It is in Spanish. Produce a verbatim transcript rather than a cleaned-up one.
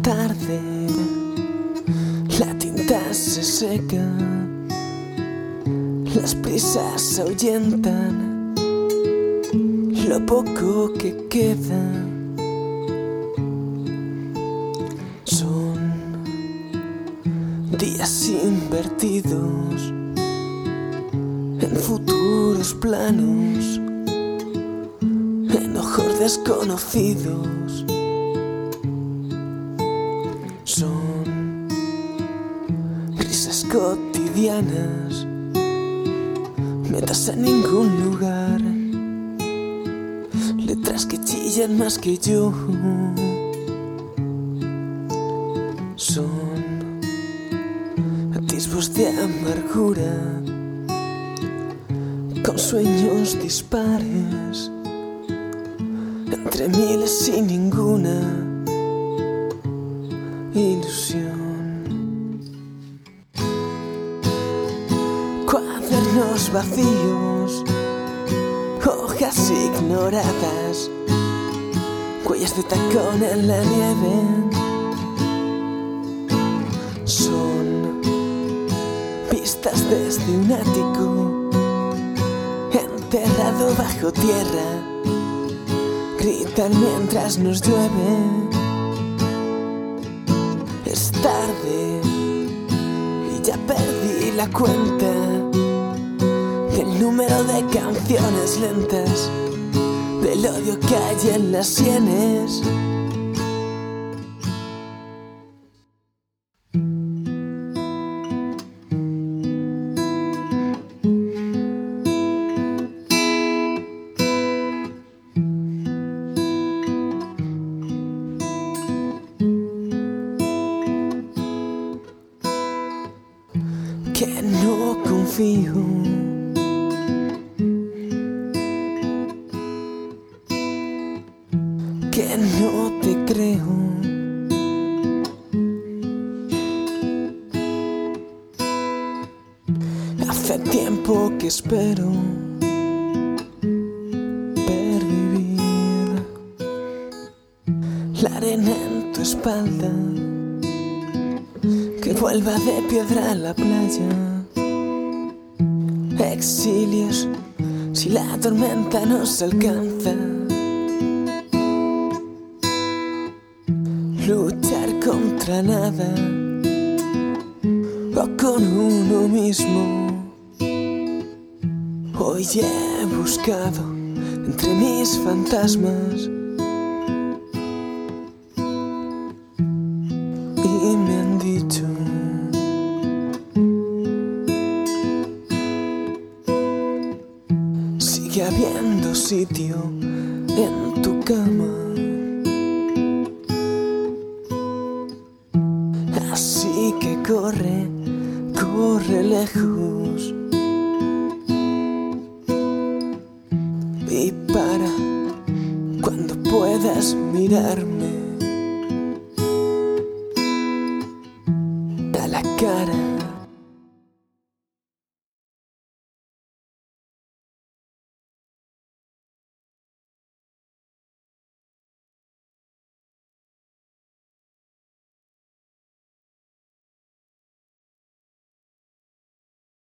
tarde, la tinta se seca, las prisas ahuyentan lo poco que queda. Son días invertidos en futuros planos, en ojos desconocidos. Son risas cotidianas, metas a ningún lugar, letras que chillan más que yo. Son atisbos de amargura, con sueños dispares, entre miles y ninguna ilusión. Cuadernos vacíos, hojas ignoradas, huellas de tacón en la nieve. Son vistas desde un ático enterrado bajo tierra, gritan mientras nos llueve. Es tarde y ya perdí la cuenta del número de canciones lentas, del odio que hay en las sienes. Que no confío, que no te creo, hace tiempo que espero pervivir la arena en tu espalda, que vuelva de piedra a la playa. Exilios si la tormenta nos alcanza. Luchar contra nada o con uno mismo. Hoy he buscado entre mis fantasmas y me han dicho: sigue habiendo sitio en tu cama. Así que corre, corre lejos y para cuando puedas mirarme a la cara.